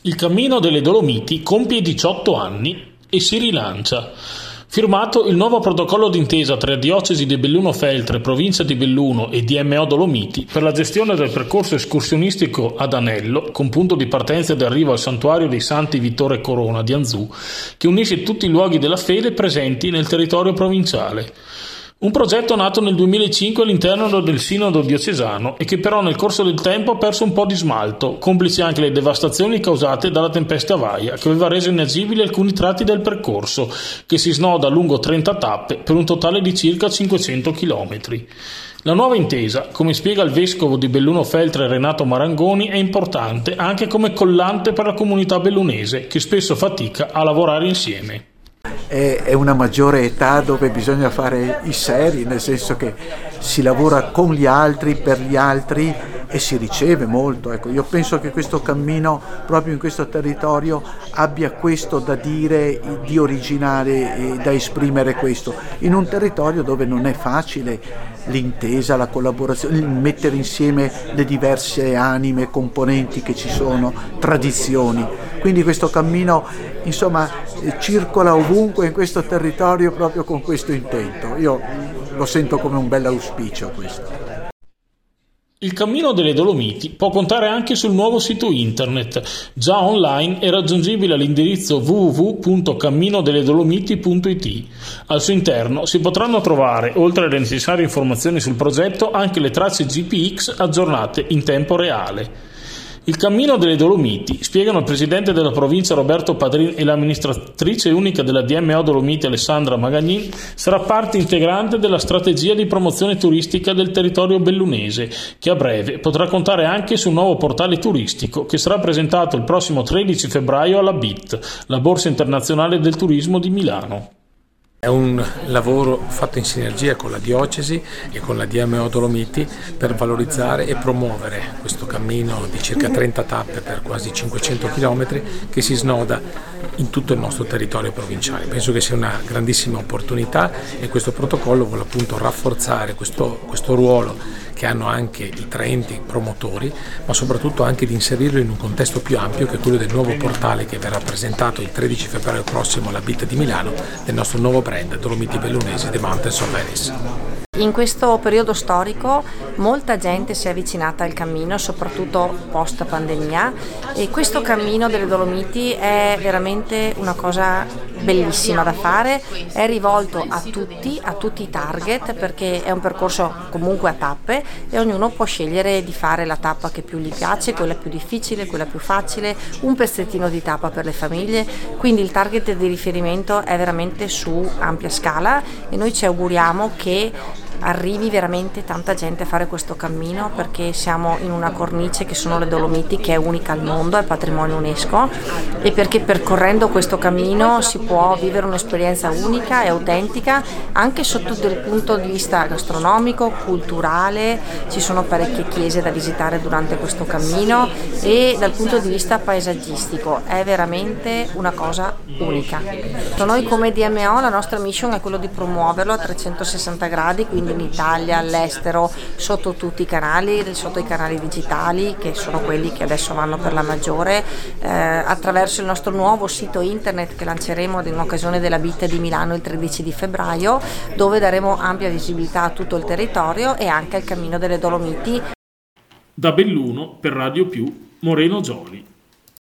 Il Cammino delle Dolomiti compie 18 anni e si rilancia. Firmato il nuovo protocollo d'intesa tra Diocesi di Belluno-Feltre, Provincia di Belluno e DMO Dolomiti per la gestione del percorso escursionistico ad Anello, con punto di partenza ed arrivo al Santuario dei Santi Vittore e Corona di Anzù, che unisce tutti i luoghi della fede presenti nel territorio provinciale. Un progetto nato nel 2005 all'interno del Sinodo diocesano e che però nel corso del tempo ha perso un po' di smalto, complici anche le devastazioni causate dalla tempesta Vaia, che aveva reso inagibili alcuni tratti del percorso, che si snoda lungo 30 tappe per un totale di circa 500 km. La nuova intesa, come spiega il vescovo di Belluno-Feltre Renato Marangoni, è importante anche come collante per la comunità bellunese, che spesso fatica a lavorare insieme. È una maggiore età dove bisogna fare i seri, nel senso che si lavora con gli altri, per gli altri e si riceve molto. Ecco, io penso che questo cammino proprio in questo territorio abbia questo da dire, di originale e da esprimere questo, in un territorio dove non è facile l'intesa, la collaborazione, il mettere insieme le diverse anime, componenti che ci sono, tradizioni. Quindi questo cammino, insomma, circola ovunque in questo territorio proprio con questo intento. Io lo sento come un bel auspicio questo. Il Cammino delle Dolomiti può contare anche sul nuovo sito internet, già online e raggiungibile all'indirizzo www.camminodeledolomiti.it. Al suo interno si potranno trovare, oltre alle necessarie informazioni sul progetto, anche le tracce GPX aggiornate in tempo reale. Il Cammino delle Dolomiti, spiegano il presidente della provincia Roberto Padrin e l'amministratrice unica della DMO Dolomiti Alessandra Magagnin, sarà parte integrante della strategia di promozione turistica del territorio bellunese, che a breve potrà contare anche su un nuovo portale turistico che sarà presentato il prossimo 13 febbraio alla BIT, la Borsa Internazionale del Turismo di Milano. È un lavoro fatto in sinergia con la Diocesi e con la DMO Dolomiti per valorizzare e promuovere questo cammino di circa 30 tappe per quasi 500 km che si snoda in tutto il nostro territorio provinciale. Penso che sia una grandissima opportunità e questo protocollo vuole appunto rafforzare questo ruolo che hanno anche i traenti promotori, ma soprattutto anche di inserirlo in un contesto più ampio che è quello del nuovo portale che verrà presentato il 13 febbraio prossimo alla BIT di Milano del nostro nuovo brand Dolomiti Bellunesi The Mountains of Venice. In questo periodo storico molta gente si è avvicinata al cammino, soprattutto post pandemia, e questo cammino delle Dolomiti è veramente una cosa bellissima da fare, è rivolto a tutti i target, perché è un percorso comunque a tappe e ognuno può scegliere di fare la tappa che più gli piace, quella più difficile, quella più facile, un pezzettino di tappa per le famiglie, quindi il target di riferimento è veramente su ampia scala e noi ci auguriamo che arrivi veramente tanta gente a fare questo cammino, perché siamo in una cornice che sono le Dolomiti, che è unica al mondo, è patrimonio UNESCO, e perché percorrendo questo cammino si può vivere un'esperienza unica e autentica anche sotto il punto di vista gastronomico, culturale. Ci sono parecchie chiese da visitare durante questo cammino e dal punto di vista paesaggistico è veramente una cosa unica. Noi come DMO la nostra mission è quello di promuoverlo a 360 gradi, quindi in Italia, all'estero, sotto tutti i canali, sotto i canali digitali che sono quelli che adesso vanno per la maggiore, attraverso il nostro nuovo sito internet che lanceremo in occasione della BIT di Milano il 13 di febbraio, dove daremo ampia visibilità a tutto il territorio e anche al Cammino delle Dolomiti. Da Belluno per Radio Più, Moreno Gioli.